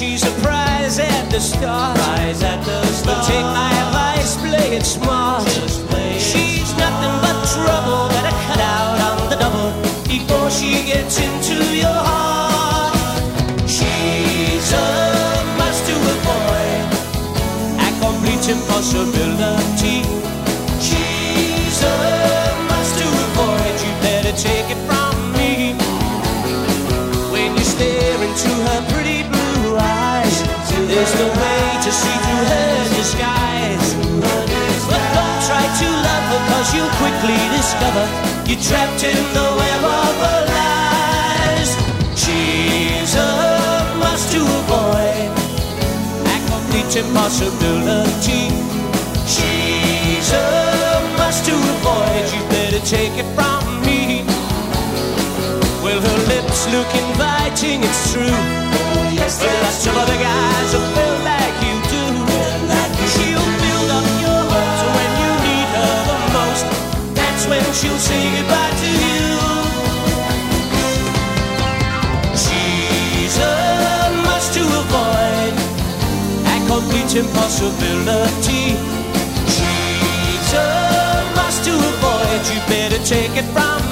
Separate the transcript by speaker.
Speaker 1: she's a prize at the start. But take my advice, play it smart. She's nothing but trouble. Better cut out on the double before she gets into your heart. She's a must to avoid, a complete impossibility. She's a must to avoid. You better take it from me. When you stare into her pretty blue eyes, there's no way to see through her disguise. But don't try to love her, cause you'll quickly discover you're trapped in the web of her lies. She's a must to avoid, a complete impossibility. She's a must to avoid. You better take it from me. Well, her lips look inviting, it's true. But lots of other guys will feel like you do. She'll build up your heart, so when you need her the most, that's when she'll say goodbye to you. She's a must to avoid, a complete impossibility. She's a must to avoid. You better take it from